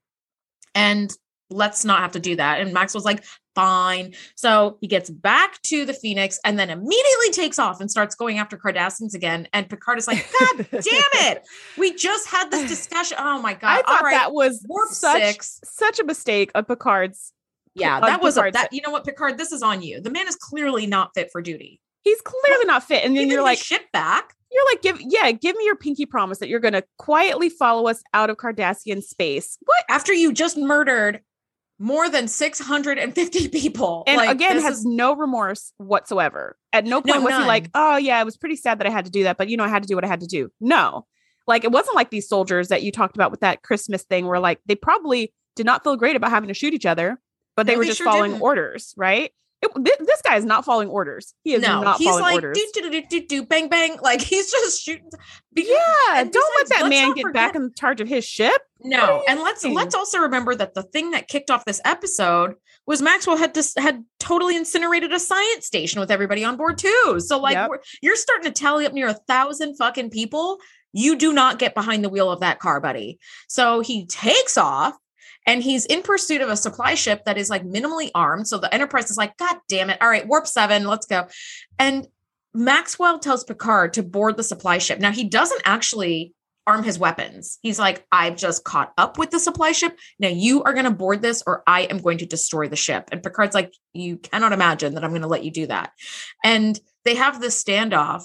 and let's not have to do that. And Maxwell's like, fine. So he gets back to the Phoenix and then immediately takes off and starts going after Cardassians again. And Picard is like, God damn it. We just had this discussion. Oh my God. I thought All right. that was Warp such, six. such a mistake of Picard's. Yeah, on that was a, Picard's- that. You know what, Picard, this is on you. The man is clearly not fit for duty. He's clearly not fit. And then Even you're his like, ship back. You're like, give, yeah, give me your pinky promise that you're going to quietly follow us out of Cardassian space. What? After you just murdered more than six hundred fifty people. And like, again, this has is- no remorse whatsoever. At no point No, was he none. like, oh yeah, it was pretty sad that I had to do that, but you know, I had to do what I had to do. No, like it wasn't like these soldiers that you talked about with that Christmas thing where like, they probably did not feel great about having to shoot each other, but they No, were they just sure following didn't. orders, right? It, th- this guy is not following orders. He is no, not he's following like, orders. do, do, do, do, do, bang, bang. Like he's just shooting. Because- Yeah, and don't let besides, that let's man not get forget- back in charge of his ship. What are No, you and let's doing? let's also remember that the thing that kicked off this episode was Maxwell had dis- had totally incinerated a science station with everybody on board too. So like Yep. we're, you're starting to tally up near a thousand fucking people. You do not get behind the wheel of that car, buddy. So he takes off. And he's in pursuit of a supply ship that is like minimally armed. So the Enterprise is like, God damn it. All right, warp seven, let's go. And Maxwell tells Picard to board the supply ship. Now, he doesn't actually arm his weapons. He's like, I've just caught up with the supply ship. Now you are going to board this or I am going to destroy the ship. And Picard's like, you cannot imagine that I'm going to let you do that. And they have this standoff.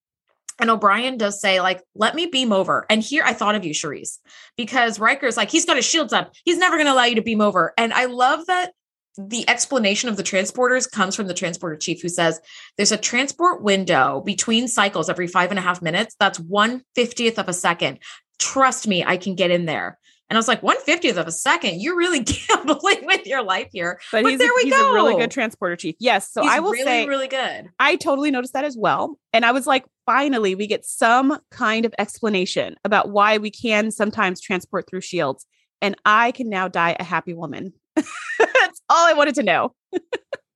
And O'Brien does say, like, let me beam over. And here I thought of you, Charisse, because Riker's like, he's got his shields up. He's never going to allow you to beam over. And I love that the explanation of the transporters comes from the transporter chief who says there's a transport window between cycles every five and a half minutes. That's one fiftieth of a second. Trust me, I can get in there. And I was like, one fiftieth of a second, you're really gambling with your life here. But, But he's, there a, we he's a really go. good transporter chief. Yes. So He's I will really, say, really good. I totally noticed that as well. And I was like, finally, we get some kind of explanation about why we can sometimes transport through shields. And I can now die a happy woman. That's all I wanted to know.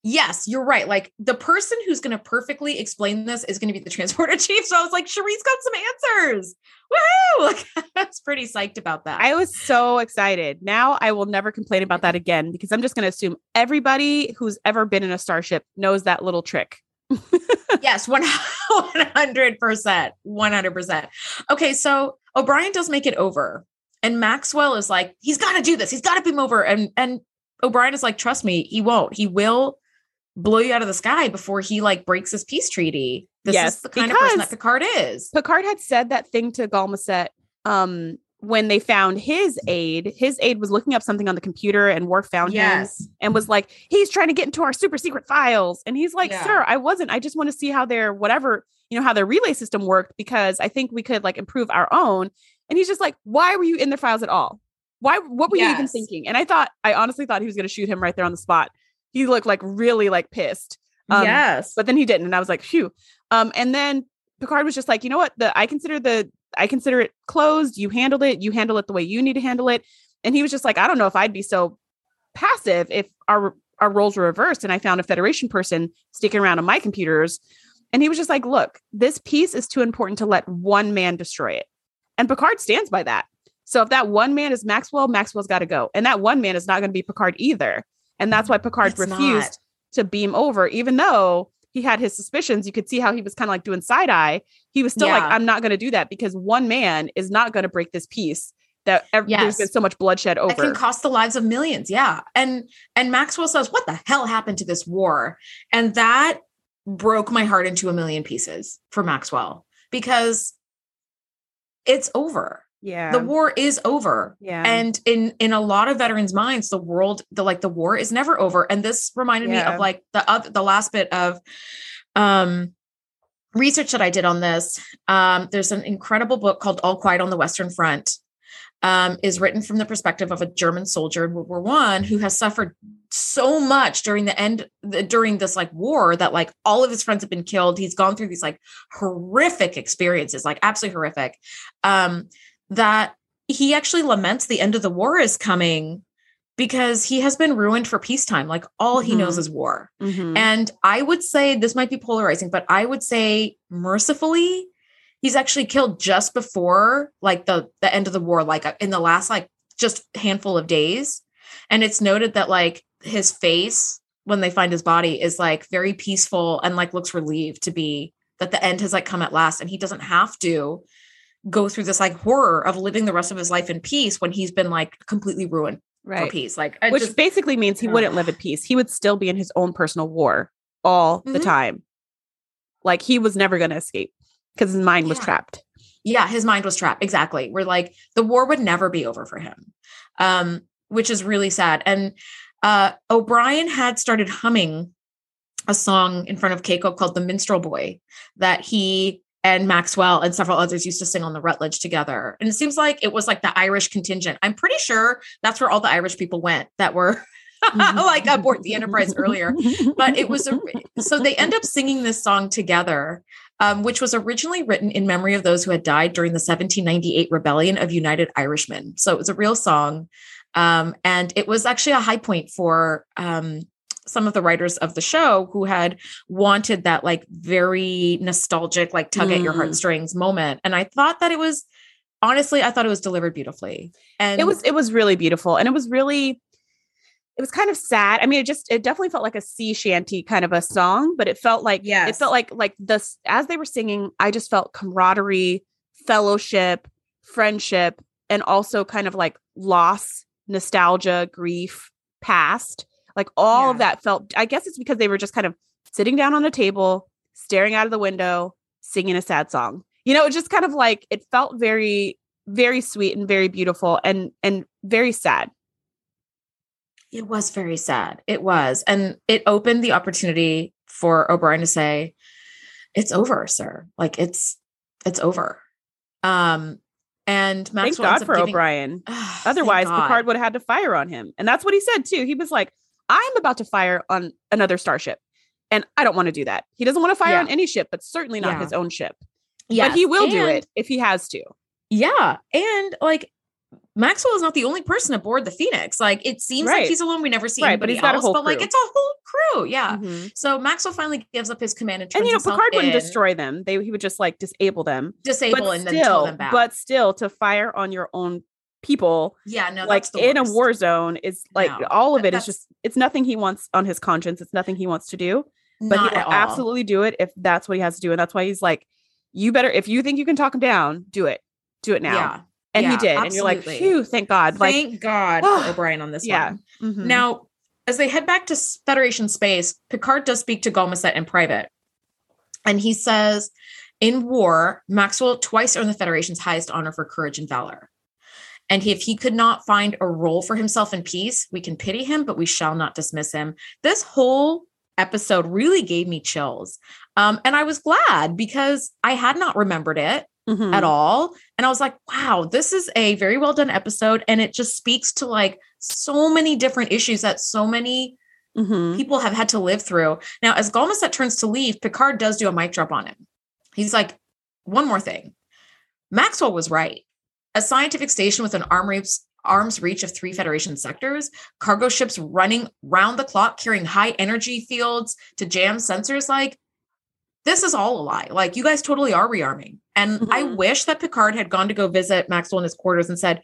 Yes, you're right. Like the person who's going to perfectly explain this is going to be the transporter chief. So I was like, Cherise got some answers. Woohoo! Like, I was pretty psyched about that. I was so excited. Now I will never complain about that again because I'm just going to assume everybody who's ever been in a starship knows that little trick. Yes, one hundred percent. one hundred percent. Okay, so O'Brien does make it over. And Maxwell is like, he's got to do this. He's got to beam over. And, and O'Brien is like, trust me, he won't. He will blow you out of the sky before he like breaks his peace treaty. This yes, is the kind of person that Picard is. Picard had said that thing to Galmaset um, when they found his aide. His aide was looking up something on the computer and Worf found yes. him and was like, he's trying to get into our super secret files. And he's like, yeah. sir, I wasn't. I just want to see how their whatever, you know, how their relay system worked because I think we could like improve our own. And he's just like, why were you in their files at all? Why? What were yes. you even thinking? And I thought, I honestly thought he was going to shoot him right there on the spot. He looked like really like pissed. Um, yes. But then he didn't. And I was like, phew. Um, and then Picard was just like, you know what? The I consider the I consider it closed. You handled it. You handle it the way you need to handle it. And he was just like, I don't know if I'd be so passive if our our roles were reversed and I found a Federation person sticking around on my computers. And he was just like, look, this piece is too important to let one man destroy it. And Picard stands by that. So if that one man is Maxwell, Maxwell's got to go. And that one man is not going to be Picard either. And that's why Picard it's refused not. to beam over, even though he had his suspicions. You could see how he was kind of like doing side eye. He was still yeah. like, I'm not going to do that because one man is not going to break this peace that ev- yes. there's been so much bloodshed over. It can cost the lives of millions. Yeah. And, and Maxwell says, what the hell happened to this war? And that broke my heart into a million pieces for Maxwell because it's over. Yeah. The war is over. Yeah. And in, in a lot of veterans' minds, the world, the, like the war is never over. And this reminded yeah. me of like the other, the last bit of, um, research that I did on this. Um, there's an incredible book called All Quiet on the Western Front, um, is written from the perspective of a German soldier in World War One who has suffered so much during the end, the, during this like war that like all of his friends have been killed. He's gone through these like horrific experiences, like absolutely horrific. Um, that he actually laments the end of the war is coming because he has been ruined for peacetime. Like all he mm-hmm. knows is war. Mm-hmm. And I would say this might be polarizing, but I would say mercifully, he's actually killed just before like the, the end of the war, like in the last, like just handful of days. And it's noted that like his face, when they find his body, is like very peaceful and like looks relieved to be that the end has like come at last. And he doesn't have to go through this like horror of living the rest of his life in peace when he's been like completely ruined right. for peace. Like, which just, basically means he uh, wouldn't live in peace. He would still be in his own personal war all mm-hmm. the time. Like he was never going to escape because his mind was yeah. trapped. Yeah. His mind was trapped. Exactly. We're like, the war would never be over for him. Um, which is really sad. And, uh, O'Brien had started humming a song in front of Keiko called The Minstrel Boy that he and Maxwell and several others used to sing on the Rutledge together. And it seems like it was like the Irish contingent. I'm pretty sure that's where all the Irish people went that were like aboard the Enterprise earlier. But it was, a, so they end up singing this song together, um, which was originally written in memory of those who had died during the seventeen ninety-eight Rebellion of United Irishmen. So it was a real song. Um, and it was actually a high point for, um, some of the writers of the show who had wanted that like very nostalgic, like tug mm. at your heartstrings moment. And I thought that it was, honestly, I thought it was delivered beautifully. And it was, it was really beautiful. And it was really, it was kind of sad. I mean, it just, it definitely felt like a sea shanty kind of a song, but it felt like, yes. it felt like, like this, as they were singing, I just felt camaraderie, fellowship, friendship, and also kind of like loss, nostalgia, grief, past. Like all yeah. of that felt, I guess it's because they were just kind of sitting down on a table, staring out of the window, singing a sad song. You know, it just kind of like, it felt very, very sweet and very beautiful and, and very sad. It was very sad. It was. And it opened the opportunity for O'Brien to say, it's over, sir. Like it's, it's over. Um, and Maxwell thank God for giving, O'Brien. Oh, otherwise Picard would have had to fire on him. And that's what he said too. He was like, I'm about to fire on another starship and I don't want to do that. He doesn't want to fire yeah. on any ship, but certainly not yeah. his own ship. Yes. But he will and, do it if he has to. Yeah. And like Maxwell is not the only person aboard the Phoenix. Like, it seems right. like he's alone. We never see right, anybody but he's got else, a whole but crew. Like, it's a whole crew. Yeah. Mm-hmm. So Maxwell finally gives up his command and turns And, you know, Picard in. wouldn't destroy them. They He would just, like, disable them. Disable but and still, then tell them back. But still, to fire on your own people. Yeah, no, like, that's the in worst. a war zone is, like, no, all of it that's, is just, it's nothing he wants on his conscience. It's nothing he wants to do. But he will absolutely do it if that's what he has to do. And that's why he's like, you better, if you think you can talk him down, do it. Do it now. Yeah. And yeah, he did. Absolutely. And you're like, phew, thank God. Thank like, God for O'Brien on this yeah. one. Mm-hmm. Now, as they head back to Federation space, Picard does speak to Galmaset in private. And he says, in war, Maxwell twice earned the Federation's highest honor for courage and valor. And if he could not find a role for himself in peace, we can pity him, but we shall not dismiss him. This whole episode really gave me chills. Um, and I was glad because I had not remembered it. Mm-hmm. at all. And I was like, wow, this is a very well done episode. And it just speaks to like so many different issues that so many mm-hmm. people have had to live through. Now, as Galmaset turns to leave, Picard does do a mic drop on him. He's like, one more thing. Maxwell was right. A scientific station with an arm reach, arm's reach of three Federation sectors, cargo ships running round the clock, carrying high energy fields to jam sensors, like, this is all a lie. Like, you guys totally are rearming. And mm-hmm. I wish that Picard had gone to go visit Maxwell in his quarters and said,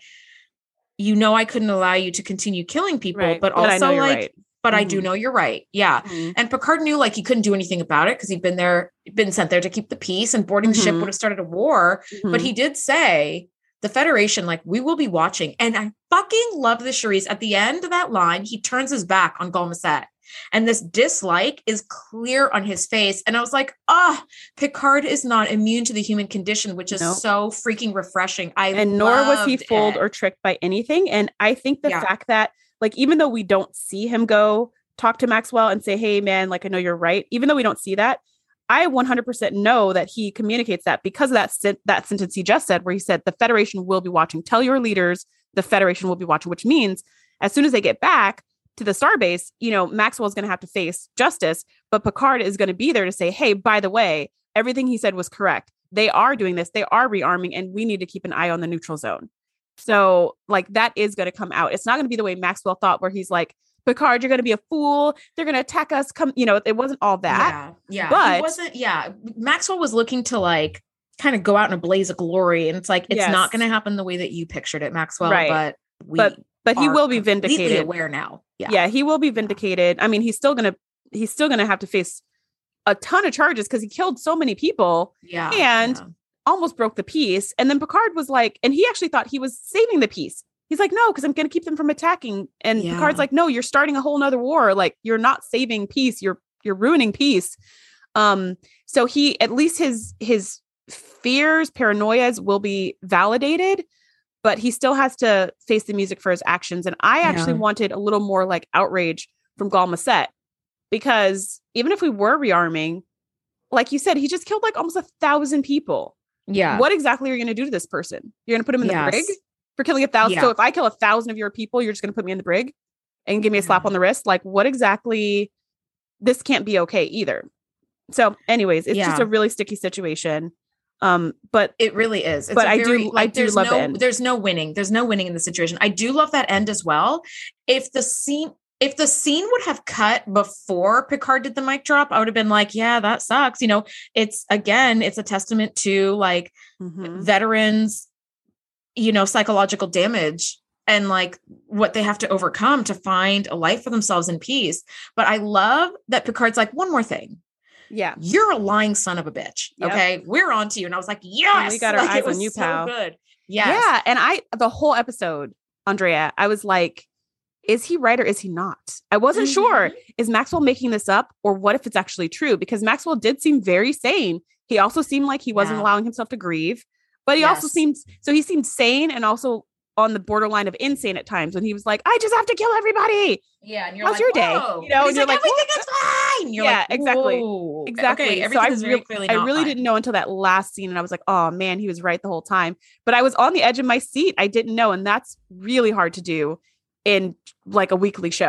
you know, I couldn't allow you to continue killing people, right. but, but also like, right. but mm-hmm. I do know you're right. Yeah. Mm-hmm. And Picard knew like he couldn't do anything about it because he'd been there, been sent there to keep the peace, and boarding mm-hmm. the ship would have started a war. Mm-hmm. But he did say, the Federation, like, we will be watching. And I fucking love this, Charisse. At the end of that line, he turns his back on Galmaset. And this dislike is clear on his face. And I was like, ah, oh, Picard is not immune to the human condition, which is nope. so freaking refreshing. I And nor was he fooled it. or tricked by anything. And I think the yeah. fact that, like, even though we don't see him go talk to Maxwell and say, hey, man, like, I know you're right. Even though we don't see that, I one hundred percent know that he communicates that because of that, sen- that sentence he just said, where he said, the Federation will be watching. Tell your leaders the Federation will be watching, which means as soon as they get back to the starbase, you know, Maxwell is going to have to face justice, but Picard is going to be there to say, hey, by the way, everything he said was correct. They are doing this. They are rearming, and we need to keep an eye on the neutral zone. So, like, that is going to come out. It's not going to be the way Maxwell thought, where he's like, Picard, you're going to be a fool. They're going to attack us. Come, you know, it wasn't all that. Yeah. Yeah. But he wasn't, yeah. Maxwell was looking to like kind of go out in a blaze of glory. And it's like, it's yes. not going to happen the way that you pictured it, Maxwell. Right. But we but, but he will be vindicated. Aware now. Yeah. Yeah. He will be vindicated. I mean, he's still going to, he's still going to have to face a ton of charges because he killed so many people. Yeah. And yeah. almost broke the peace. And then Picard was like, and he actually thought he was saving the peace. He's like, no, because I'm going to keep them from attacking. And yeah. Picard's like, no, you're starting a whole nother war. Like, you're not saving peace. You're, you're ruining peace. Um, so he, at least his, his fears, paranoias will be validated, but he still has to face the music for his actions. And I actually yeah. wanted a little more like outrage from Galmaset, because even if we were rearming, like you said, he just killed like almost a thousand people. Yeah. What exactly are you going to do to this person? You're going to put him in yes. the brig? For killing a thousand. Yeah. So if I kill a thousand of your people, you're just going to put me in the brig and give me a slap on the wrist. Like, what exactly? This can't be okay either. So anyways, it's yeah. just a really sticky situation. Um, but it really is. It's but I very, do, like, I do love no, the end. There's no winning. There's no winning in the situation. I do love that end as well. If the scene, if the scene would have cut before Picard did the mic drop, I would have been like, yeah, that sucks. You know, it's again, it's a testament to like mm-hmm. veterans, you know, psychological damage and like what they have to overcome to find a life for themselves in peace. But I love that Picard's like, one more thing. Yeah. You're a lying son of a bitch. Yep. Okay. We're on to you. And I was like, yes, and we got our like, eyes on you, so pal. Good. Yes. Yeah. And I, the whole episode, Andrea, I was like, is he right or is he not? I wasn't mm-hmm. sure. Is Maxwell making this up, or what if it's actually true? Because Maxwell did seem very sane. He also seemed like he wasn't yeah. allowing himself to grieve. But he yes. also seems, so he seemed sane and also on the borderline of insane at times when he was like, I just have to kill everybody. Yeah. And you're How's like, your whoa. day? You know, and, and you're like, like, everything is fine. You're yeah, like, exactly. Whoa. Exactly. Okay, so I, is re- really I really fine. didn't know until that last scene. And I was like, oh man, he was right the whole time. But I was on the edge of my seat. I didn't know. And that's really hard to do in like a weekly show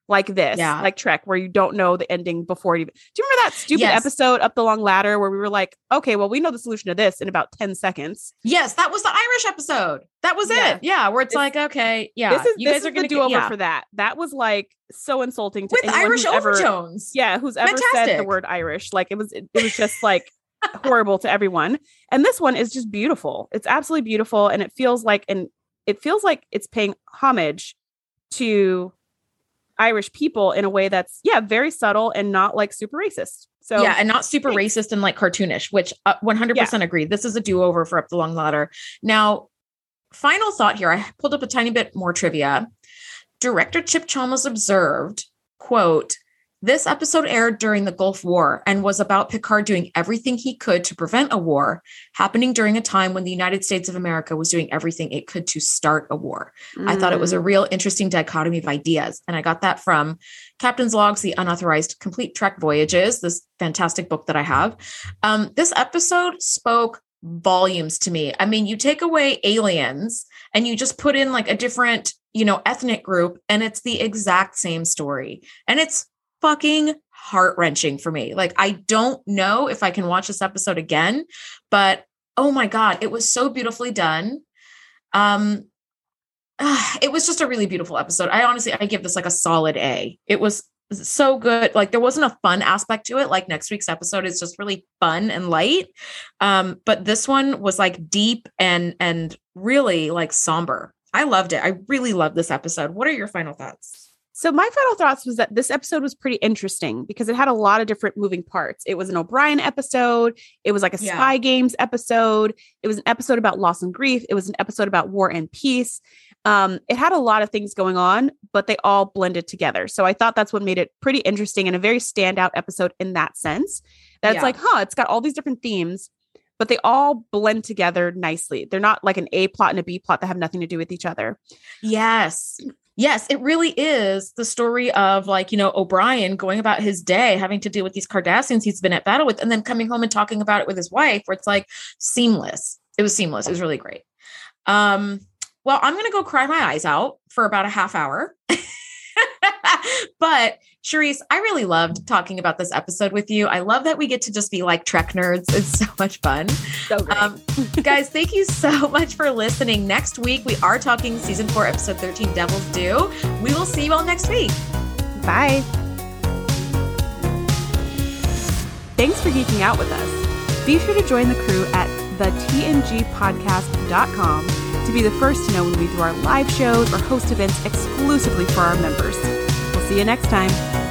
like this, Yeah. like Trek, where you don't know the ending before it even. Do you remember that stupid Yes. episode Up the Long Ladder where we were like, okay, well, we know the solution to this in about ten seconds. Yes, that was the Irish episode. That was Yeah. it. Yeah, where it's This- like, okay, yeah, This is you this guys is are going the to do over yeah. for that. That was like so insulting to with anyone Irish who's ever, overtones. yeah, who's ever said the Fantastic. word Irish. Like it was, it, it was just like horrible to everyone. And this one is just beautiful. It's absolutely beautiful, and it feels like, and it feels like it's paying homage to Irish people in a way that's yeah very subtle and not like super racist. So yeah, and not super thanks. racist and like cartoonish, which uh, one hundred percent agree. This is a do-over for Up the Long Ladder. Now, final thought here. I pulled up a tiny bit more trivia. Director Chip Chalmers observed, quote, "This episode aired during the Gulf War and was about Picard doing everything he could to prevent a war happening during a time when the United States of America was doing everything it could to start a war." Mm. I thought it was a real interesting dichotomy of ideas. And I got that from Captain's Logs, The Unauthorized Complete Trek Voyages, this fantastic book that I have. Um, this episode spoke volumes to me. I mean, you take away aliens and you just put in like a different, you know, ethnic group, and it's the exact same story. And it's fucking heart-wrenching for me. Like, I don't know if I can watch this episode again, but oh my God, it was so beautifully done. Um, uh, it was just a really beautiful episode. I honestly, I give this like a solid A. It was so good. Like, there wasn't a fun aspect to it. Like next week's episode is just really fun and light. Um, but this one was like deep and, and really like somber. I loved it. I really loved this episode. What are your final thoughts? So my final thoughts was that this episode was pretty interesting because it had a lot of different moving parts. It was an O'Brien episode. It was like a Yeah. Spy Games episode. It was an episode about loss and grief. It was an episode about war and peace. Um, it had a lot of things going on, but they all blended together. So I thought that's what made it pretty interesting and a very standout episode in that sense. That Yeah. it's like, huh, it's got all these different themes, but they all blend together nicely. They're not like an A plot and a B plot that have nothing to do with each other. Yes. Yes, it really is the story of like, you know, O'Brien going about his day, having to deal with these Cardassians he's been at battle with, and then coming home and talking about it with his wife, where it's like seamless. It was seamless. It was really great. Um, well, I'm going to go cry my eyes out for about a half hour. But Charisse, I really loved talking about this episode with you. I love that we get to just be like Trek nerds. It's so much fun. So great. Um, guys, thank you so much for listening. Next week, we are talking season four, episode thirteen, Devil's Due. We will see you all next week. Bye. Thanks for geeking out with us. Be sure to join the crew at the t n g podcast dot com to be the first to know when we do our live shows or host events exclusively for our members. We'll see you next time.